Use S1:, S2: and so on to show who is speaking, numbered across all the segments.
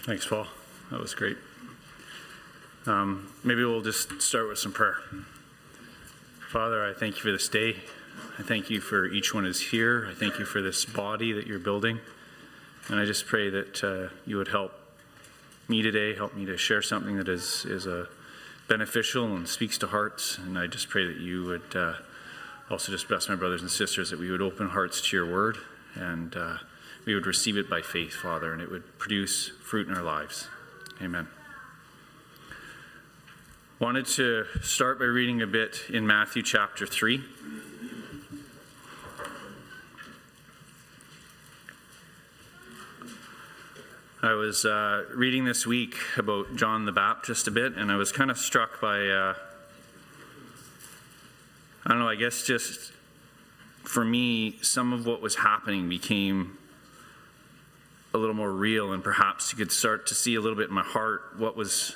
S1: Thanks, Paul. That was great. Maybe we'll just start with some prayer. Father, I thank you for this day. I thank you for each one who's here. I thank you for this body that you're building. And I just pray that you would help me today, help me to share something that is beneficial and speaks to hearts. And I just pray that you would also just bless my brothers and sisters, that we would open hearts to your word and we would receive it by faith, Father, and it would produce fruit in our lives. Amen. Wanted to start by reading a bit in Matthew chapter 3. I was reading this week about John the Baptist a bit, and I was kind of struck by, I don't know, I guess just for me, some of what was happening became a little more real, and perhaps you could start to see a little bit in my heart what was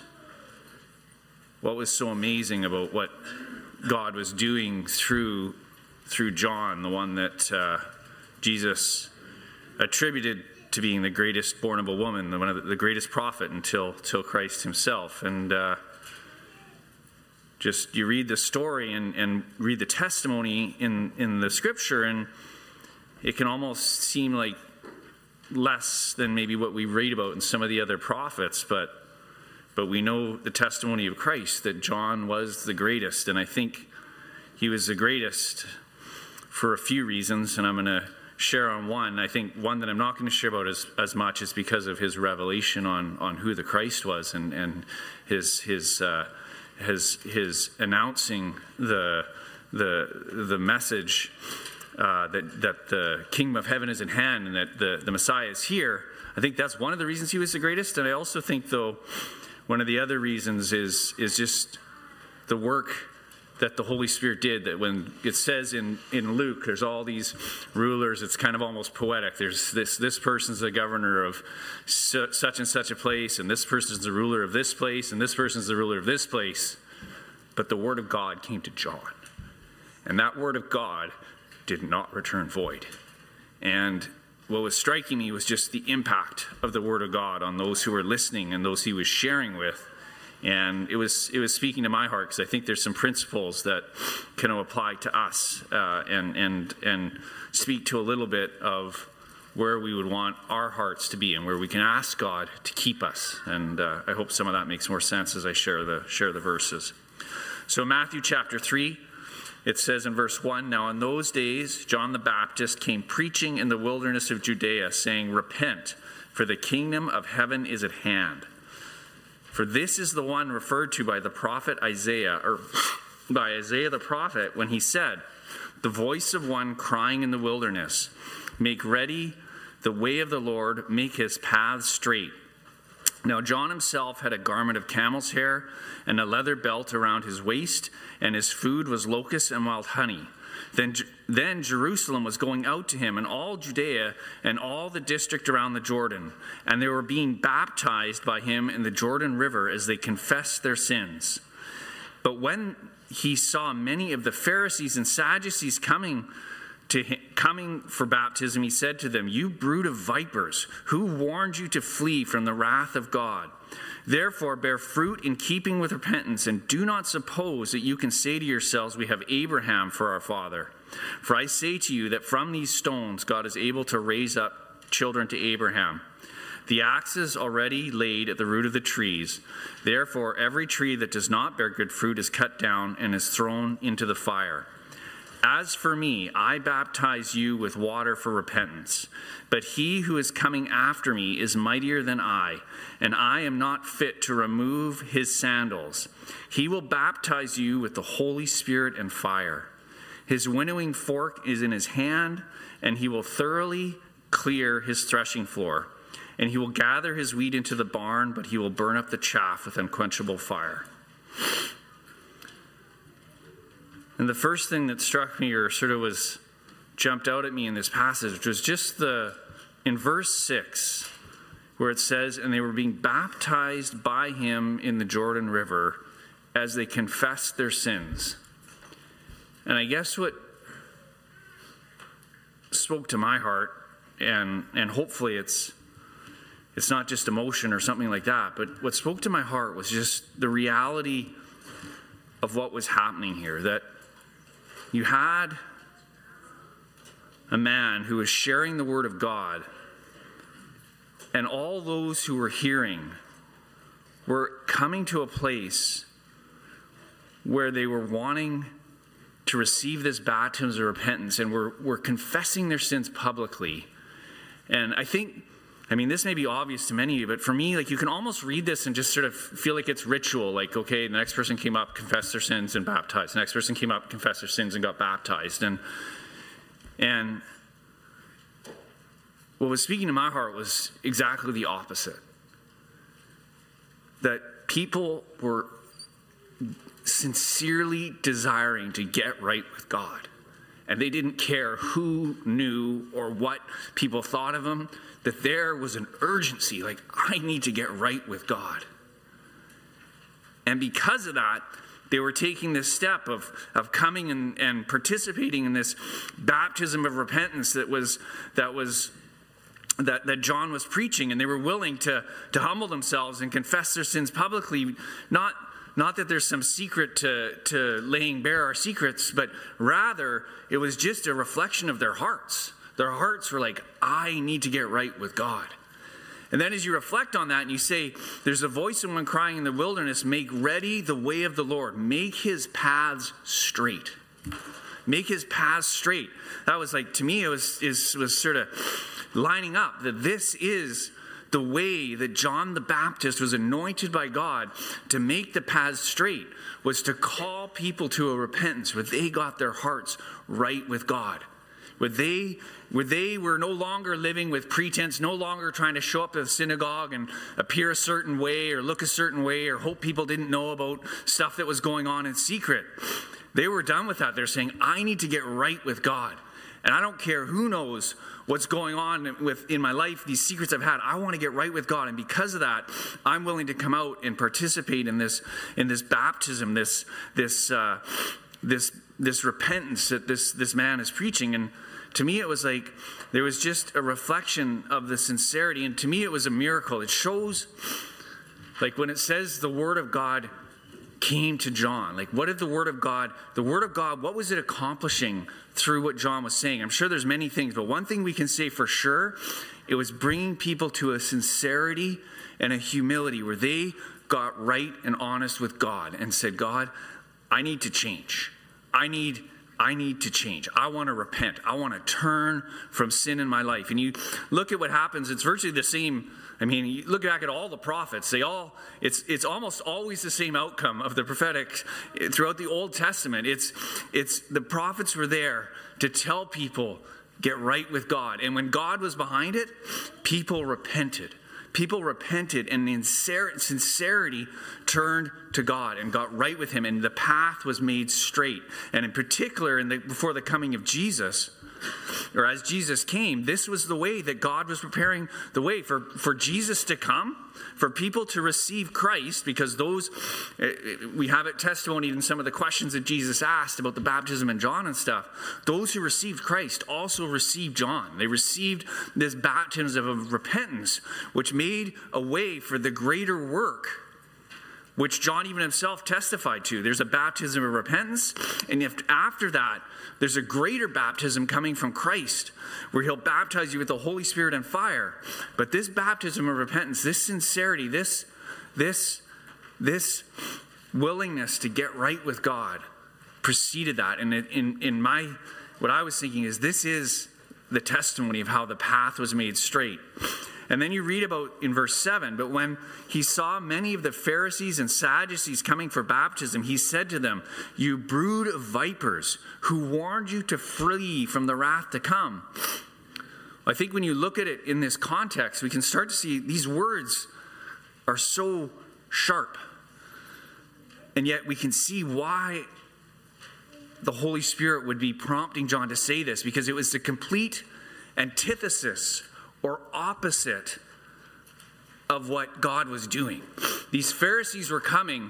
S1: so amazing about what God was doing through John, the one that Jesus attributed to being the greatest born of a woman, one of the greatest prophet until Christ himself. And just you read the story and read the testimony in the scripture, and it can almost seem like less than maybe what we read about in some of the other prophets, but we know the testimony of Christ, that John was the greatest, and I think he was the greatest for a few reasons, and I'm going to share on one. I think one that I'm not going to share about as much is because of his revelation on who the Christ was, and his announcing the message that the kingdom of heaven is in hand and that the Messiah is here. I think that's one of the reasons he was the greatest. And I also think, though, one of the other reasons is just the work that the Holy Spirit did. That when it says in Luke, there's all these rulers, it's kind of almost poetic. There's this person's the governor of such and such a place, and this person's the ruler of this place, and this person's the ruler of this place. But the word of God came to John. And that word of God did not return void. And what was striking me was just the impact of the word of God on those who were listening and those he was sharing with. And it was speaking to my heart, because I think there's some principles that can apply to us and speak to a little bit of where we would want our hearts to be and where we can ask God to keep us. And I hope some of that makes more sense as I share the verses. So Matthew chapter 3. It says in verse 1, "Now in those days John the Baptist came preaching in the wilderness of Judea, saying, 'Repent, for the kingdom of heaven is at hand.' For this is the one referred to by the prophet Isaiah, or by Isaiah the prophet, when he said, 'The voice of one crying in the wilderness, make ready the way of the Lord, make his paths straight.' Now John himself had a garment of camel's hair and a leather belt around his waist, and his food was locusts and wild honey. Then Jerusalem was going out to him, and all Judea and all the district around the Jordan, and they were being baptized by him in the Jordan River as they confessed their sins. But when he saw many of the Pharisees and Sadducees coming for baptism, he said to them, 'You brood of vipers, who warned you to flee from the wrath of God? Therefore bear fruit in keeping with repentance, and do not suppose that you can say to yourselves, we have Abraham for our father. For I say to you that from these stones God is able to raise up children to Abraham. The axe is already laid at the root of the trees. Therefore every tree that does not bear good fruit is cut down and is thrown into the fire. As for me, I baptize you with water for repentance. But he who is coming after me is mightier than I, and I am not fit to remove his sandals. He will baptize you with the Holy Spirit and fire. His winnowing fork is in his hand, and he will thoroughly clear his threshing floor. And he will gather his wheat into the barn, but he will burn up the chaff with unquenchable fire.'" And the first thing that struck me, or sort of jumped out at me in this passage, was just in verse 6, where it says, "And they were being baptized by him in the Jordan River as they confessed their sins." And I guess what spoke to my heart, and hopefully it's It's not just emotion or something like that. But what spoke to my heart was just the reality of what was happening here. That you had a man who was sharing the word of God, and all those who were hearing were coming to a place where they were wanting to receive this baptism of repentance, and were confessing their sins publicly. And this may be obvious to many of you, but for me, like, you can almost read this and just sort of feel like it's ritual. Like, okay, the next person came up, confessed their sins, and baptized. The next person came up, confessed their sins, and got baptized. And what was speaking to my heart was exactly the opposite. That people were sincerely desiring to get right with God. And they didn't care who knew or what people thought of them, that there was an urgency, like, I need to get right with God. And because of that, they were taking this step of coming and participating in this baptism of repentance that John was preaching, and they were willing to humble themselves and confess their sins publicly, not that there's some secret to laying bare our secrets, but rather it was just a reflection of their hearts. Their hearts were like, I need to get right with God. And then as you reflect on that and you say, there's a voice of one crying in the wilderness, make ready the way of the Lord. Make his paths straight. Make his paths straight. That was like, to me, it was sort of lining up that this is the way that John the Baptist was anointed by God to make the paths straight, was to call people to a repentance where they got their hearts right with God. Where they were no longer living with pretense, no longer trying to show up at the synagogue and appear a certain way or look a certain way or hope people didn't know about stuff that was going on in secret. They were done with that. They're saying, I need to get right with God. And I don't care who knows what's going on in my life, these secrets I've had. I want to get right with God. And because of that, I'm willing to come out and participate in this baptism, this repentance that this man is preaching. And to me, it was like there was just a reflection of the sincerity. And to me, it was a miracle. It shows, like, when it says the word of God came to John, like, what did the word of God, what was it accomplishing through what John was saying? I'm sure there's many things, but one thing we can say for sure, it was bringing people to a sincerity and a humility where they got right and honest with God and said, God, I need to change. I need to change. I want to repent. I want to turn from sin in my life. And you look at what happens, it's virtually the same. I mean, you look back at all the prophets, it's almost always the same outcome of the prophetic throughout the Old Testament. It's the prophets were there to tell people, get right with God. And when God was behind it, people repented. People repented and in sincerity turned to God and got right with him, and the path was made straight. And in particular, before the coming of Jesus, or as Jesus came, this was the way that God was preparing the way for Jesus to come, for people to receive Christ, because we have it testimony in some of the questions that Jesus asked about the baptism in John and stuff. Those who received Christ also received John. They received this baptism of repentance, which made a way for the greater work, which John even himself testified to. There's a baptism of repentance, and after that, there's a greater baptism coming from Christ, where he'll baptize you with the Holy Spirit and fire. But this baptism of repentance, this sincerity, this willingness to get right with God preceded that. And what I was thinking is, this is the testimony of how the path was made straight. And then you read about in verse 7, but when he saw many of the Pharisees and Sadducees coming for baptism, he said to them, you brood of vipers, who warned you to flee from the wrath to come? I think when you look at it in this context, we can start to see these words are so sharp. And yet we can see why the Holy Spirit would be prompting John to say this, because it was the complete antithesis or opposite of what God was doing. these Pharisees were coming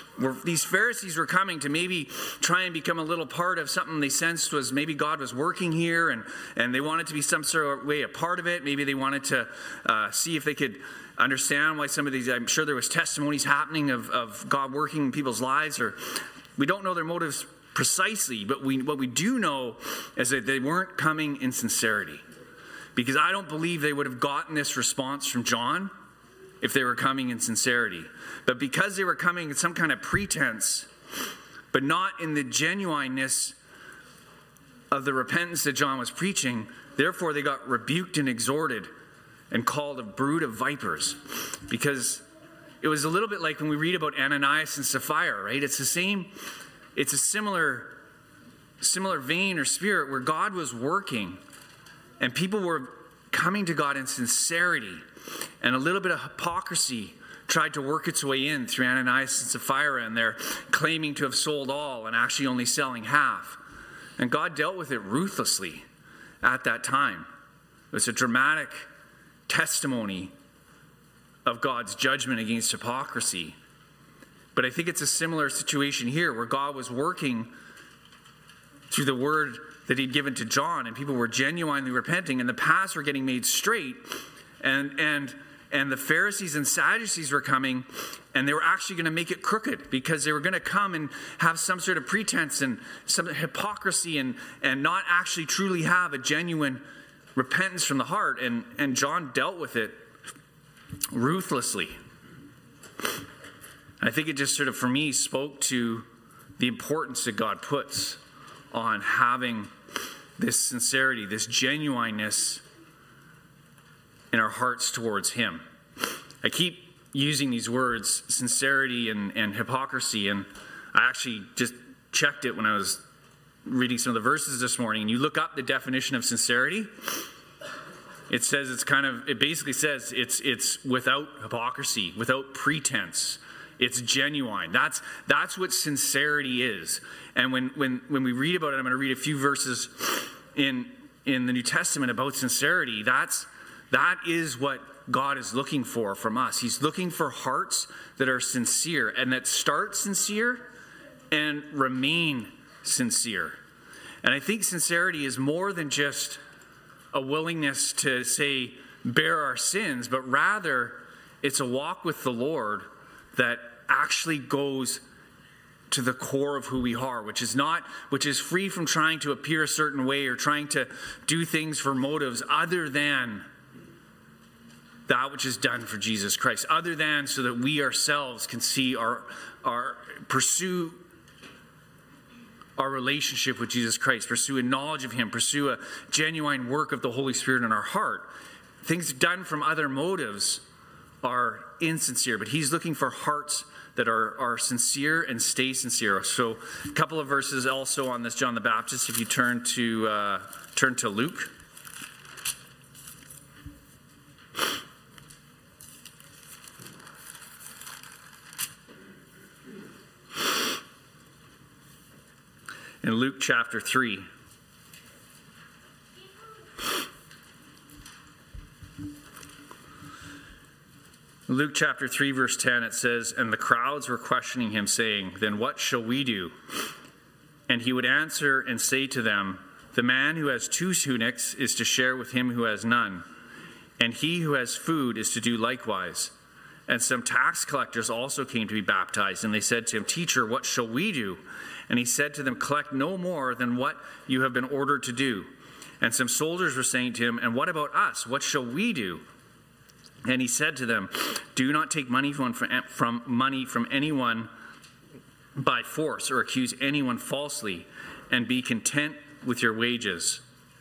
S1: to maybe try and become a little part of something they sensed was maybe God was working here, and they wanted to be some sort of way a part of it. Maybe they wanted to see if they could understand why some of these, I'm sure there was testimonies happening of God working in people's lives, or we don't know their motives precisely, but what we do know is that they weren't coming in sincerity. Because I don't believe they would have gotten this response from John if they were coming in sincerity. But because they were coming in some kind of pretense, but not in the genuineness of the repentance that John was preaching, therefore they got rebuked and exhorted and called a brood of vipers. Because it was a little bit like when we read about Ananias and Sapphira, right? It's a similar vein or spirit where God was working and people were coming to God in sincerity, and a little bit of hypocrisy tried to work its way in through Ananias and Sapphira, and they're claiming to have sold all and actually only selling half. And God dealt with it ruthlessly at that time. It was a dramatic testimony of God's judgment against hypocrisy. But I think it's a similar situation here where God was working through the word that he'd given to John, and people were genuinely repenting, and the paths were getting made straight, and the Pharisees and Sadducees were coming, and they were actually going to make it crooked, because they were going to come and have some sort of pretense and some hypocrisy and not actually truly have a genuine repentance from the heart, and John dealt with it ruthlessly. I think it just sort of, for me, spoke to the importance that God puts on having this sincerity, this genuineness in our hearts towards him. I keep using these words, sincerity and hypocrisy, and I actually just checked it when I was reading some of the verses this morning, and you look up the definition of sincerity. It says it basically says it's without hypocrisy, without pretense. It's genuine. That's what sincerity is. And when we read about it, I'm going to read a few verses in the New Testament about sincerity. That is what God is looking for from us. He's looking for hearts that are sincere and that start sincere and remain sincere. And I think sincerity is more than just a willingness to say, bear our sins, but rather it's a walk with the Lord that actually goes to the core of who we are, which is free from trying to appear a certain way or trying to do things for motives other than that which is done for Jesus Christ, other than so that we ourselves can see pursue our relationship with Jesus Christ, pursue a knowledge of him, pursue a genuine work of the Holy Spirit in our heart. Things done from other motives are insincere, but he's looking for hearts that are sincere and stay sincere. So a couple of verses also on this John the Baptist, if you turn to Luke. In Luke chapter 3. Luke chapter 3, verse 10, it says, "And the crowds were questioning him, saying, 'Then what shall we do?' And he would answer and say to them, 'The man who has 2 tunics is to share with him who has none, and he who has food is to do likewise.' And some tax collectors also came to be baptized, and they said to him, 'Teacher, what shall we do?' And he said to them, 'Collect no more than what you have been ordered to do.' And some soldiers were saying to him, 'And what about us? What shall we do?' And he said to them, 'Do not take money from anyone by force, or accuse anyone falsely, and be content with your wages.'"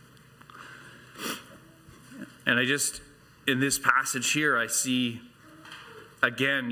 S1: And in this passage here, I see, again,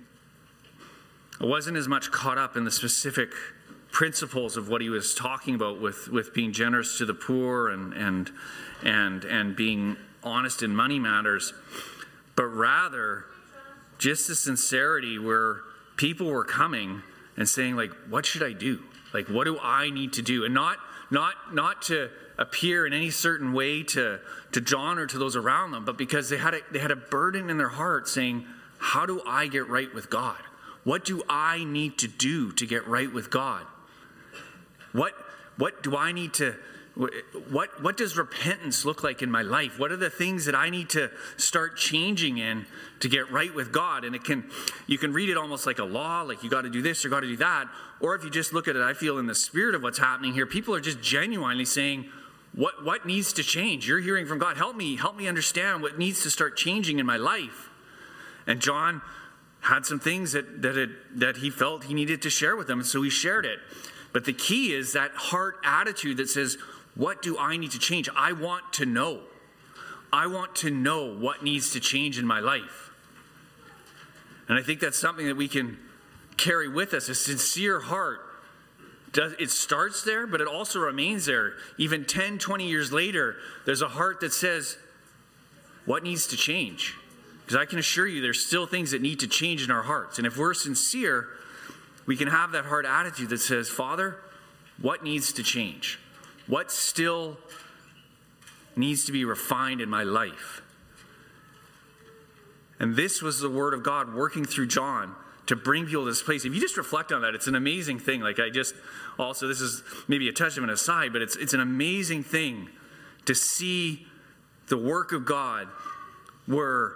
S1: I wasn't as much caught up in the specific principles of what he was talking about with being generous to the poor and being honest in money matters, but rather just the sincerity where people were coming and saying, like, what should I do? Like, what do I need to do? And not to appear in any certain way to John or to those around them, but because they had a burden in their heart saying, how do I get right with God? What do I need to do to get right with God? What do I need to, what does repentance look like in my life? What are the things that I need to start changing in to get right with God? And you can read it almost like a law, like you got to do this or got to do that. Or if you just look at it, I feel in the spirit of what's happening here, people are just genuinely saying, what needs to change? You're hearing from God. Help me understand what needs to start changing in my life. And John had some things that he felt he needed to share with them, so he shared it. But the key is that heart attitude that says, what do I need to change? I want to know. I want to know what needs to change in my life. And I think that's something that we can carry with us, a sincere heart. It starts there, but it also remains there. Even 10, 20 years later, there's a heart that says, what needs to change? Because I can assure you there's still things that need to change in our hearts. And if we're sincere, we can have that heart attitude that says, Father, what needs to change? What still needs to be refined in my life? And this was the word of God working through John to bring people to this place. If you just reflect on that, it's an amazing thing. this is maybe a touch of an aside, but it's an amazing thing to see the work of God where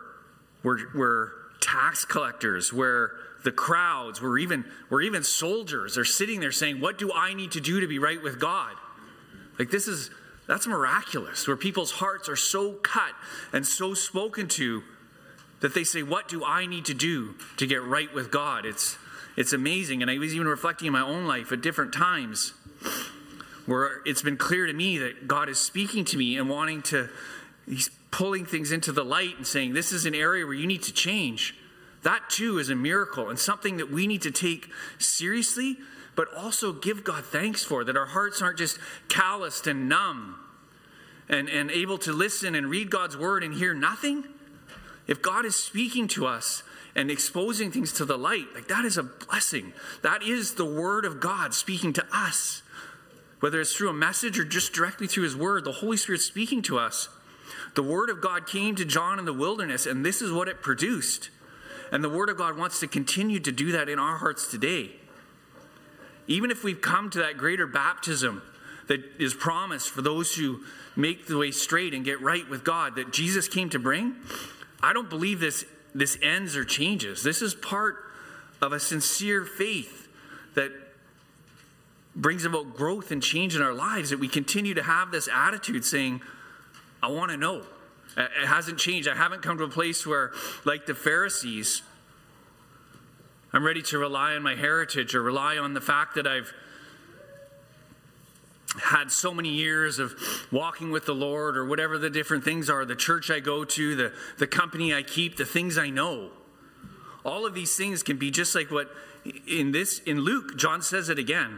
S1: tax collectors, where the crowds, where even soldiers are sitting there saying, what do I need to do to be right with God? That's miraculous, where people's hearts are so cut and so spoken to that they say, what do I need to do to get right with God? It's amazing. And I was even reflecting in my own life at different times where it's been clear to me that God is speaking to me and he's pulling things into the light and saying, this is an area where you need to change. That too is a miracle and something that we need to take seriously, but also give God thanks for, that our hearts aren't just calloused and numb and able to listen and read God's word and hear nothing. If God is speaking to us and exposing things to the light, that is a blessing. That is the word of God speaking to us. Whether it's through a message or just directly through his word, the Holy Spirit speaking to us. The word of God came to John in the wilderness, and this is what it produced. And the word of God wants to continue to do that in our hearts today. Even if we've come to that greater baptism that is promised for those who make the way straight and get right with God, that Jesus came to bring, I don't believe this ends or changes. This is part of a sincere faith that brings about growth and change in our lives, that we continue to have this attitude saying, I want to know. It hasn't changed. I haven't come to a place where, like the Pharisees, I'm ready to rely on my heritage or rely on the fact that I've had so many years of walking with the Lord, or whatever the different things are, the church I go to, the company I keep, the things I know. All of these things can be just like what in Luke, John says it again.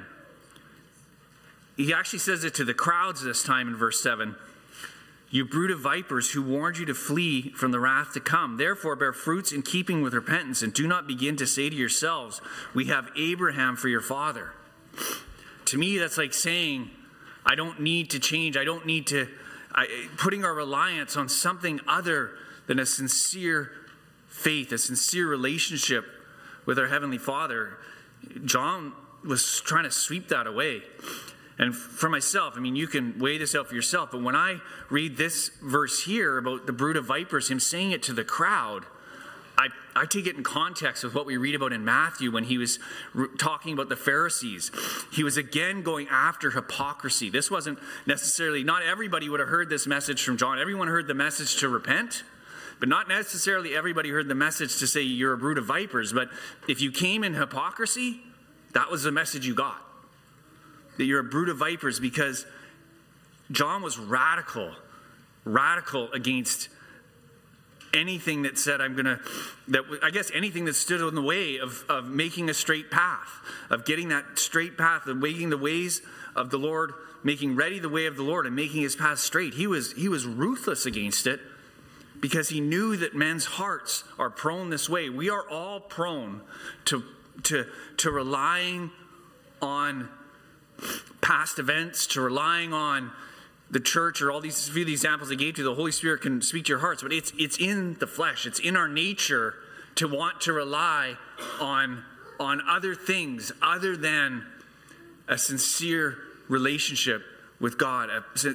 S1: He actually says it to the crowds this time in verse 7. You brood of vipers, who warned you to flee from the wrath to come. Therefore bear fruits in keeping with repentance, and do not begin to say to yourselves, we have Abraham for your father. To me, that's like saying, I don't need to change. I don't need to, putting our reliance on something other than a sincere faith, a sincere relationship with our Heavenly Father. John was trying to sweep that away. And for myself, you can weigh this out for yourself, but when I read this verse here about the brood of vipers, him saying it to the crowd, I take it in context with what we read about in Matthew when he was talking about the Pharisees. He was again going after hypocrisy. This wasn't necessarily, not everybody would have heard this message from John. Everyone heard the message to repent, but not necessarily everybody heard the message to say you're a brood of vipers. But if you came in hypocrisy, that was the message you got. That you're a brood of vipers, because John was radical against anything that said anything that stood in the way of making a straight path, of getting that straight path, of making the ways of the Lord, making ready the way of the Lord and making his path straight. He was ruthless against it, because he knew that men's hearts are prone this way. We are all prone to relying on past events, to relying on the church, or all these few examples I gave to you. The Holy Spirit can speak to your hearts, but it's in the flesh. It's in our nature to want to rely on other things other than a sincere relationship with God.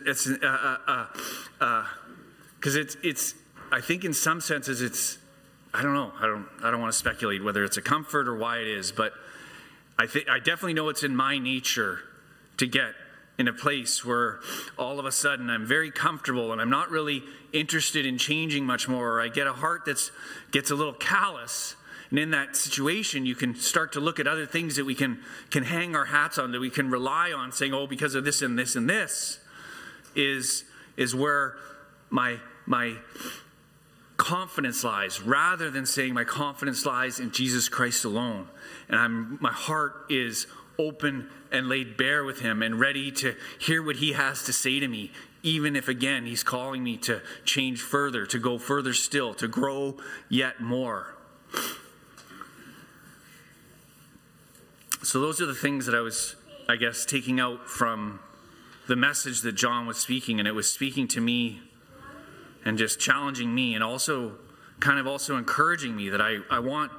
S1: Because it's I think in some senses it's, I don't know, I don't want to speculate whether it's a comfort or why it is, but I definitely know it's in my nature to get in a place where all of a sudden I'm very comfortable and I'm not really interested in changing much more, or I get a heart that gets a little callous. And in that situation, you can start to look at other things that we can hang our hats on, that we can rely on, saying, oh, because of this and this and this is where my confidence lies, rather than saying my confidence lies in Jesus Christ alone. And my heart is open and laid bare with him and ready to hear what he has to say to me, even if, again, he's calling me to change further, to go further still, to grow yet more. So those are the things that I was, I guess, taking out from the message that John was speaking, and it was speaking to me and just challenging me, and also kind of also encouraging me that I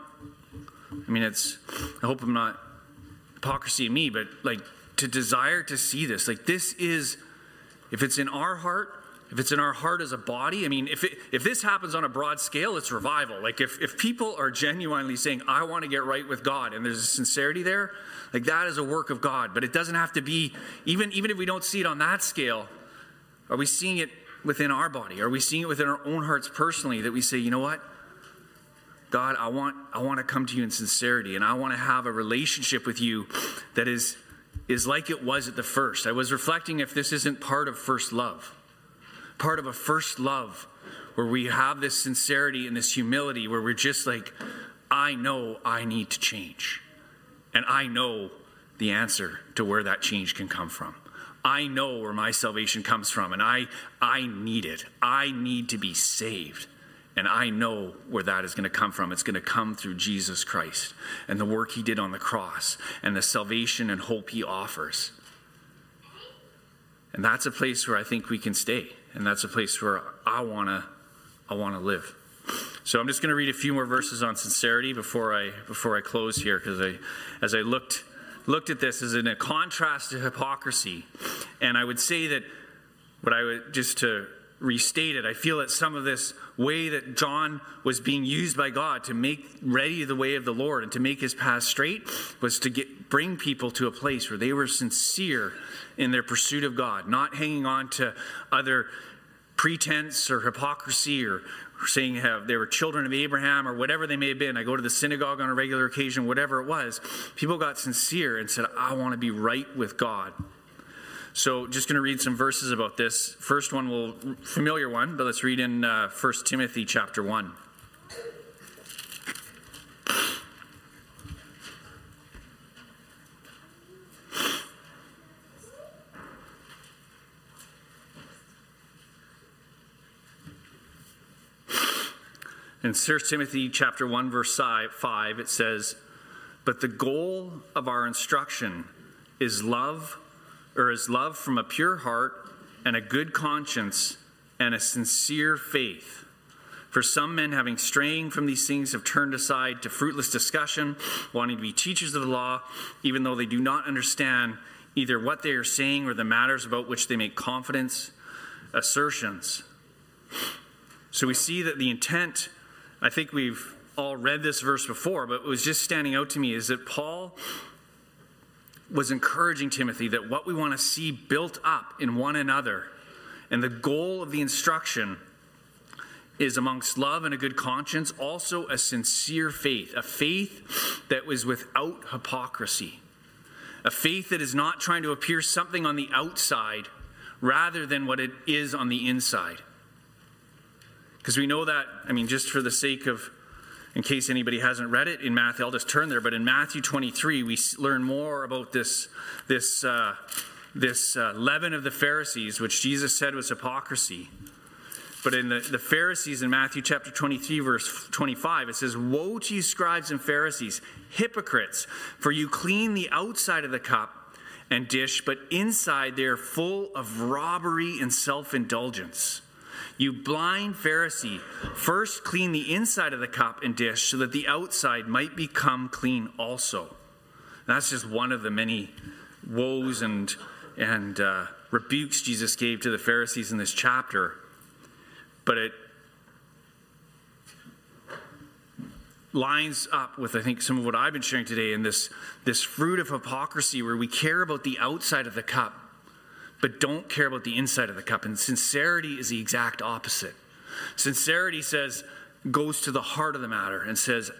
S1: hope I'm not hypocrisy in me, but like to desire to see this. Like this is, if it's in our heart, if it's in our heart as a body, I mean, if this happens on a broad scale, it's revival. Like if people are genuinely saying, I want to get right with God, and there's a sincerity there, like that is a work of God. But it doesn't have to be, even if we don't see it on that scale, are we seeing it within our body? Are we seeing it within our own hearts personally, that we say, you know what? God, I want to come to you in sincerity, and I want to have a relationship with you that is like it was at the first. I was reflecting if this isn't part of first love. Part of a first love where we have this sincerity and this humility where we're just like, I know I need to change. And I know the answer to where that change can come from. I know where my salvation comes from, and I need it. I need to be saved. And I know where that is going to come from. It's going to come through Jesus Christ and the work he did on the cross and the salvation and hope he offers. And that's a place where I think we can stay. And that's a place where I want to live. So I'm just going to read a few more verses on sincerity before I close here, because as I looked at this as in a contrast to hypocrisy, and I would say that just to restate it, I feel that some of this way that John was being used by God to make ready the way of the Lord and to make his path straight was to bring people to a place where they were sincere in their pursuit of God, not hanging on to other pretense or hypocrisy or saying they were children of Abraham or whatever they may have been. I go to the synagogue on a regular occasion, whatever it was. People got sincere and said, I want to be right with God. So just going to read some verses about this. First one, familiar one, but let's read in 1 Timothy chapter 1. In 1 Timothy chapter 1, verse 5, it says, but the goal of our instruction is love from a pure heart and a good conscience and a sincere faith. For some men, having straying from these things, have turned aside to fruitless discussion, wanting to be teachers of the law, even though they do not understand either what they are saying or the matters about which they make confident assertions. So we see that the intent, I think we've all read this verse before, but it was just standing out to me, is that Paul was encouraging Timothy that what we want to see built up in one another, and the goal of the instruction is amongst love and a good conscience, also a sincere faith, a faith that was without hypocrisy, a faith that is not trying to appear something on the outside rather than what it is on the inside. Because we know that, just for the sake of, in case anybody hasn't read it, in Matthew, I'll just turn there, but in Matthew 23, we learn more about this leaven of the Pharisees, which Jesus said was hypocrisy. But in the Pharisees in Matthew chapter 23, verse 25, it says, woe to you, scribes and Pharisees, hypocrites, for you clean the outside of the cup and dish, but inside they are full of robbery and self-indulgence. "You blind Pharisee, first clean the inside of the cup and dish so that the outside might become clean also." And that's just one of the many woes and rebukes Jesus gave to the Pharisees in this chapter. But it lines up with, I think, some of what I've been sharing today in this fruit of hypocrisy where we care about the outside of the cup but don't care about the inside of the cup. And sincerity is the exact opposite. Sincerity goes to the heart of the matter and says,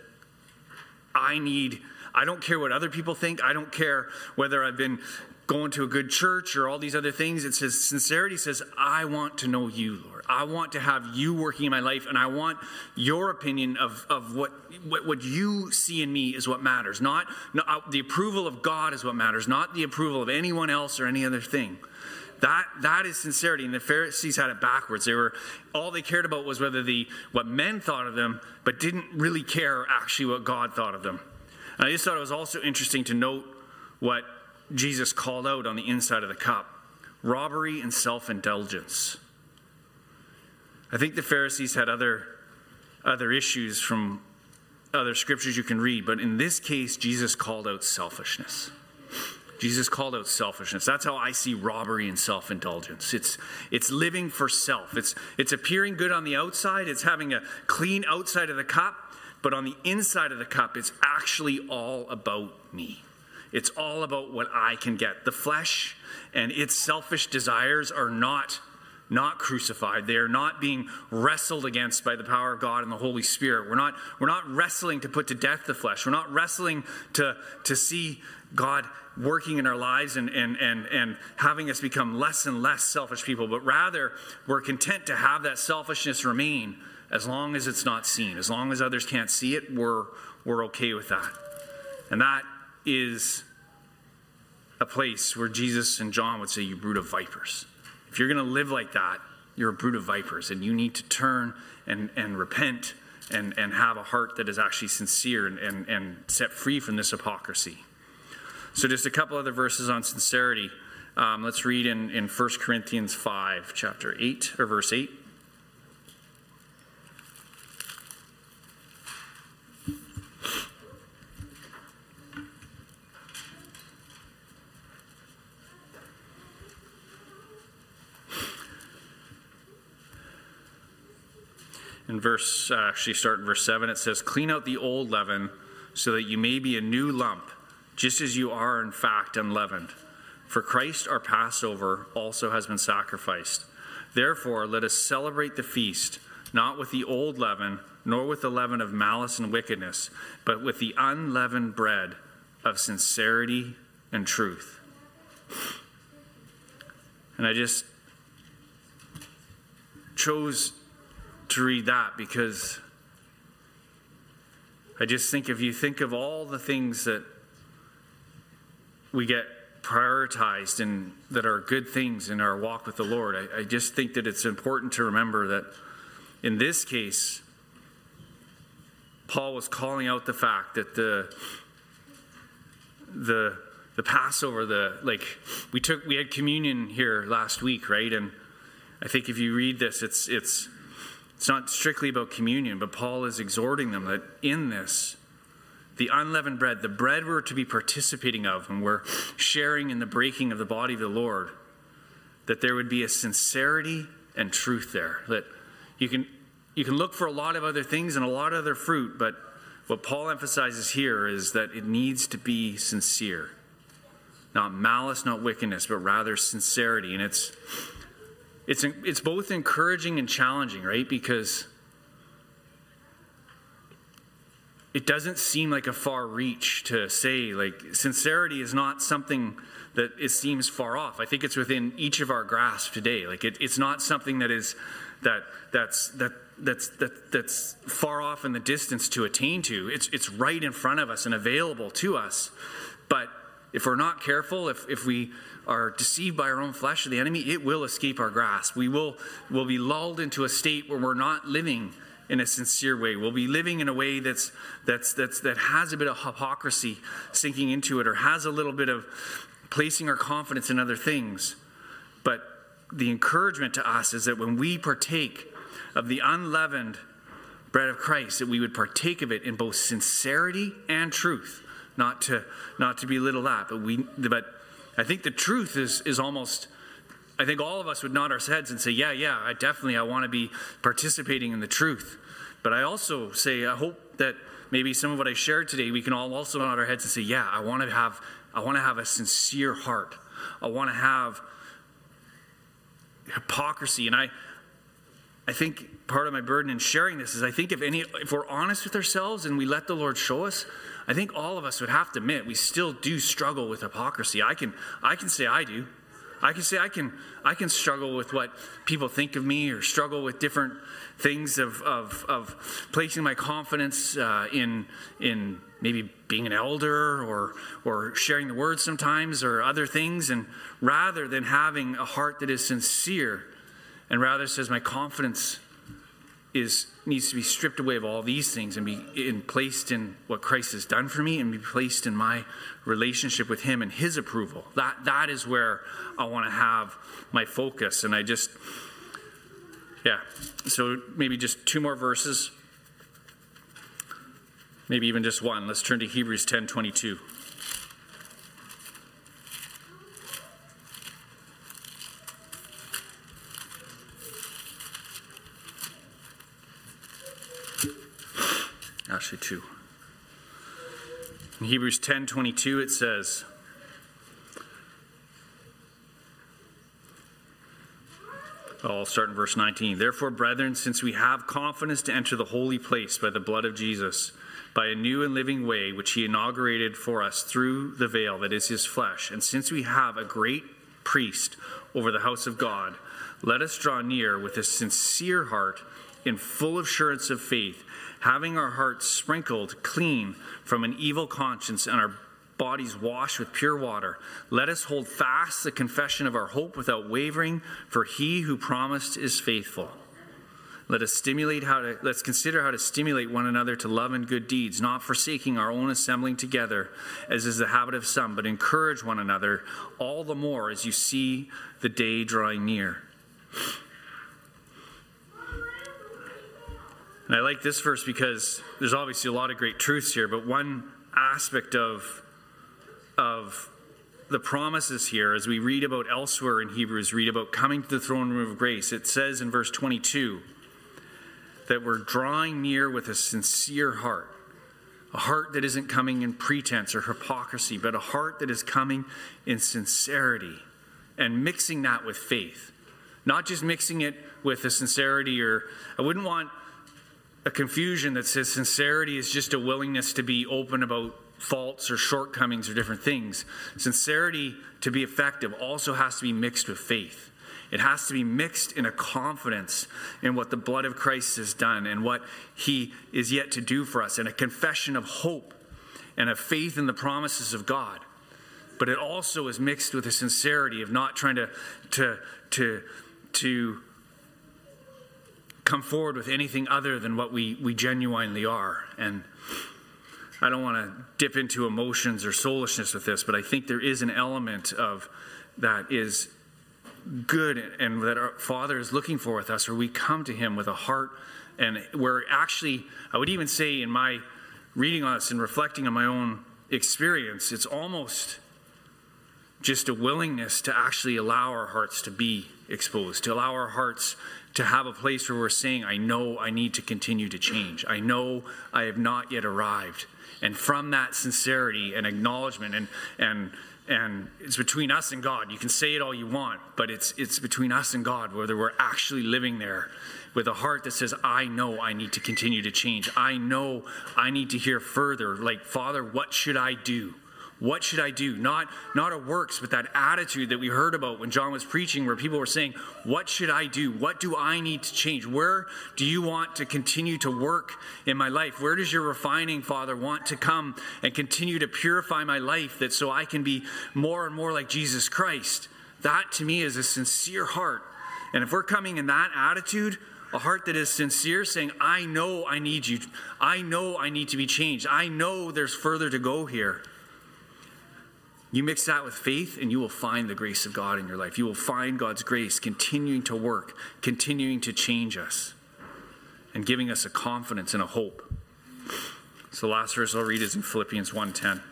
S1: I don't care what other people think. I don't care whether I've been going to a good church or all these other things. It says, sincerity says, I want to know you, Lord. I want to have you working in my life, and I want your opinion of what you see in me is what matters. Not the approval of God is what matters, not the approval of anyone else or any other thing. That is sincerity, and the Pharisees had it backwards. All they cared about was what men thought of them, but didn't really care actually what God thought of them. And I just thought it was also interesting to note what Jesus called out on the inside of the cup: robbery and self-indulgence. I think the Pharisees had other issues from other scriptures you can read, but in this case, Jesus called out selfishness. Jesus called out selfishness. That's how I see robbery and self-indulgence. It's living for self. It's appearing good on the outside. It's having a clean outside of the cup, but on the inside of the cup, it's actually all about me. It's all about what I can get. The flesh and its selfish desires are not crucified. They are not being wrestled against by the power of God and the Holy Spirit. We're not wrestling to put to death the flesh. We're not wrestling to see God working in our lives and having us become less and less selfish people, but rather we're content to have that selfishness remain as long as it's not seen. As long as others can't see it, we're okay with that. And that is a place where Jesus and John would say, you brood of vipers. If you're going to live like that, you're a brood of vipers, and you need to turn and repent and have a heart that is actually sincere and set free from this hypocrisy. So just a couple other verses on sincerity. Let's read in 1 Corinthians 5, chapter 8, or verse 8. Start in verse 7. It says, "Clean out the old leaven so that you may be a new lump, just as you are in fact unleavened. For Christ our Passover also has been sacrificed. Therefore let us celebrate the feast, not with the old leaven, nor with the leaven of malice and wickedness, but with the unleavened bread of sincerity and truth." And I just chose to read that because I just think if you think of all the things that we get prioritized and that are good things in our walk with the Lord, I just think that it's important to remember that in this case, Paul was calling out the fact that the Passover, we had communion here last week, right? And I think if you read this, it's not strictly about communion, but Paul is exhorting them that in this, the unleavened bread, the bread we're to be participating of, and we're sharing in the breaking of the body of the Lord, that there would be a sincerity and truth there. That you can look for a lot of other things and a lot of other fruit, but what Paul emphasizes here is that it needs to be sincere. Not malice, not wickedness, but rather sincerity. And it's both encouraging and challenging, right? Because it doesn't seem like a far reach to say, sincerity is not something that it seems far off. I think it's within each of our grasp today. It's not something that's far off in the distance to attain to. It's right in front of us and available to us. But if we're not careful, if we are deceived by our own flesh or the enemy, it will escape our grasp. We'll be lulled into a state where we're not living in a sincere way. We'll be living in a way that has a bit of hypocrisy sinking into it, or has a little bit of placing our confidence in other things. But the encouragement to us is that when we partake of the unleavened bread of Christ, that we would partake of it in both sincerity and truth. Not to belittle that, but I think the truth is almost, I think all of us would nod our heads and say, yeah, I want to be participating in the truth. But I also say, I hope that maybe some of what I shared today, we can all also nod our heads and say, yeah, I want to have a sincere heart. I want to have hypocrisy. And I think part of my burden in sharing this is I think if we're honest with ourselves and we let the Lord show us, I think all of us would have to admit we still do struggle with hypocrisy. I can say I do. I can say I can struggle with what people think of me, or struggle with different things of placing my confidence in maybe being an elder or sharing the word sometimes, or other things, and rather than having a heart that is sincere and rather says my confidence needs to be stripped away of all these things and be placed in what Christ has done for me, and be placed in my relationship with him and his approval. That is where I want to have my focus. And so maybe just 2 more verses, maybe even just one. Let's turn to Hebrews 10:22. Actually 2. In Hebrews 10:22 it says, I'll start in verse 19. Therefore, brethren, since we have confidence to enter the holy place by the blood of Jesus, by a new and living way which he inaugurated for us through the veil that is his flesh, and since we have a great priest over the house of God, let us draw near with a sincere heart in full assurance of faith, having our hearts sprinkled clean from an evil conscience and our bodies washed with pure water. Let us hold fast the confession of our hope without wavering, for he who promised is faithful. Let's consider how to stimulate one another to love and good deeds, not forsaking our own assembling together, as is the habit of some, but encourage one another all the more as you see the day drawing near. And I like this verse because there's obviously a lot of great truths here, but one aspect of the promises here, as we read about elsewhere in Hebrews, read about coming to the throne room of grace, it says in verse 22 that we're drawing near with a sincere heart, a heart that isn't coming in pretense or hypocrisy, but a heart that is coming in sincerity, and mixing that with faith. Not just mixing it with a sincerity, or I wouldn't want a confusion that says sincerity is just a willingness to be open about faults or shortcomings or different things. Sincerity, to be effective, also has to be mixed with faith. It has to be mixed in a confidence in what the blood of Christ has done and what he is yet to do for us, and a confession of hope and a faith in the promises of God. But it also is mixed with a sincerity of not trying to come forward with anything other than what we genuinely are. And I don't want to dip into emotions or soulishness with this, but I think there is an element of that is good and that our Father is looking for with us, where we come to him with a heart, and where actually, I would even say in my reading on this and reflecting on my own experience, it's almost just a willingness to actually allow our hearts to be exposed, to allow our hearts to have a place where we're saying, I know I need to continue to change. I know I have not yet arrived. And from that sincerity and acknowledgement, and it's between us and God. You can say it all you want, but it's between us and God, whether we're actually living there with a heart that says, I know I need to continue to change. I know I need to hear further. Like, Father, what should I do? What should I do? Not a works, but that attitude that we heard about when John was preaching, where people were saying, what should I do? What do I need to change? Where do you want to continue to work in my life? Where does your refining, Father, want to come and continue to purify my life, that so I can be more and more like Jesus Christ? That to me is a sincere heart. And if we're coming in that attitude, a heart that is sincere, saying, I know I need you. I know I need to be changed. I know there's further to go here. You mix that with faith and you will find the grace of God in your life. You will find God's grace continuing to work, continuing to change us, and giving us a confidence and a hope. So the last verse I'll read is in Philippians 1:10.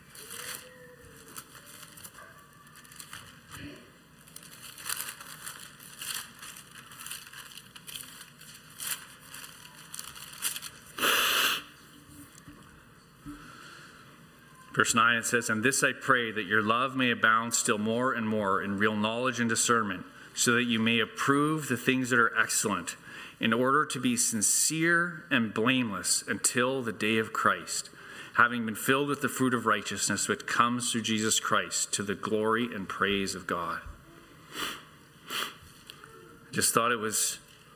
S1: Verse 9, it says, "And this I pray, that your love may abound still more and more in real knowledge and discernment, so that you may approve the things that are excellent, in order to be sincere and blameless until the day of Christ, having been filled with the fruit of righteousness which comes through Jesus Christ, to the glory and praise of God." Just thought it was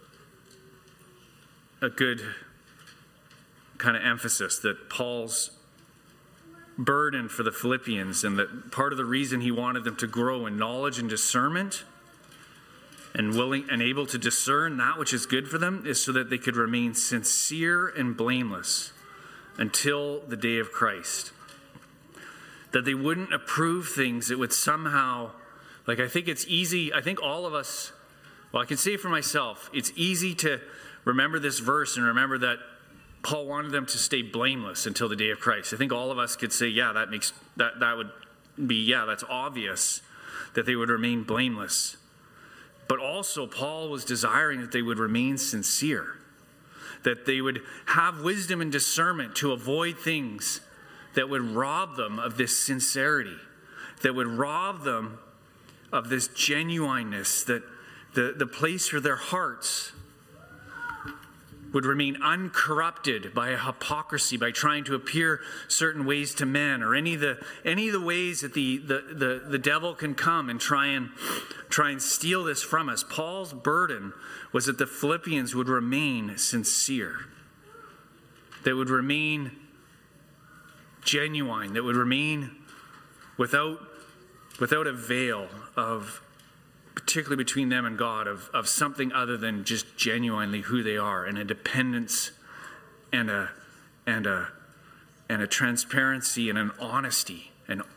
S1: a good kind of emphasis that Paul's burden for the Philippians, and that part of the reason he wanted them to grow in knowledge and discernment and willing and able to discern that which is good for them, is so that they could remain sincere and blameless until the day of Christ. That they wouldn't approve things that would somehow, like, I think it's easy, I think all of us, well, I can say for myself, it's easy to remember this verse and remember that Paul wanted them to stay blameless until the day of Christ. I think all of us could say, yeah, that would be, yeah, that's obvious that they would remain blameless. But also, Paul was desiring that they would remain sincere, that they would have wisdom and discernment to avoid things that would rob them of this sincerity, that would rob them of this genuineness, that the place for their hearts would remain uncorrupted by a hypocrisy, by trying to appear certain ways to men, or any of the ways that the devil can come and try and steal this from us. Paul's burden was that the Philippians would remain sincere, that would remain genuine, that would remain without a veil of, particularly between them and God, of something other than just genuinely who they are, and a dependence and a transparency and an honesty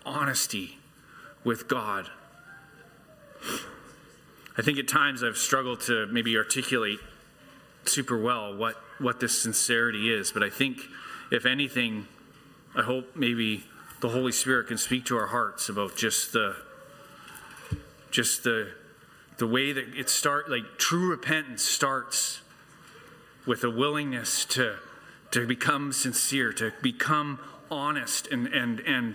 S1: with God. I think at times I've struggled to maybe articulate super well what this sincerity is, but I think, if anything, I hope maybe the Holy Spirit can speak to our hearts about just the way that it starts. Like, true repentance starts with a willingness to become sincere, to become honest, and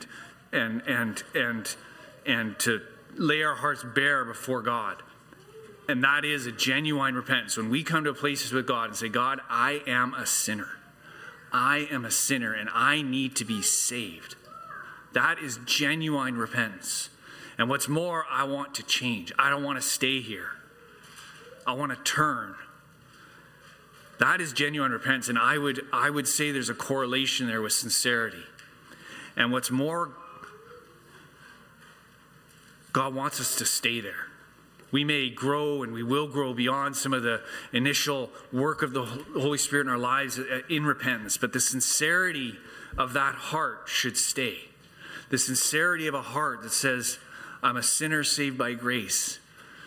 S1: to lay our hearts bare before God. And that is a genuine repentance. When we come to places with God and say, God, I am a sinner. I am a sinner and I need to be saved. That is genuine repentance. And what's more, I want to change. I don't want to stay here. I want to turn. That is genuine repentance. And I would say there's a correlation there with sincerity. And what's more, God wants us to stay there. We may grow, and we will grow beyond some of the initial work of the Holy Spirit in our lives in repentance. But the sincerity of that heart should stay. The sincerity of a heart that says, I'm a sinner saved by grace.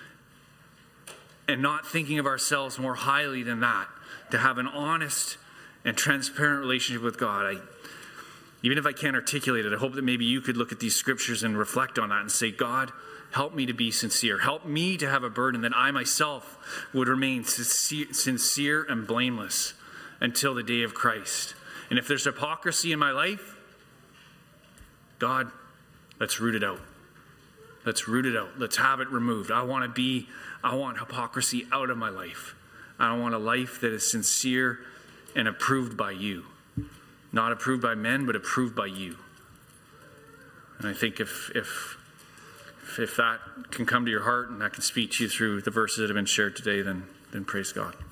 S1: And not thinking of ourselves more highly than that. To have an honest and transparent relationship with God. Even if I can't articulate it, I hope that maybe you could look at these scriptures and reflect on that and say, God, help me to be sincere. Help me to have a burden that I myself would remain sincere and blameless until the day of Christ. And if there's hypocrisy in my life, God, let's root it out. Let's root it out. Let's have it removed. I want hypocrisy out of my life. I want a life that is sincere and approved by you. Not approved by men, but approved by you. And I think if that can come to your heart and that can speak to you through the verses that have been shared today, then praise God.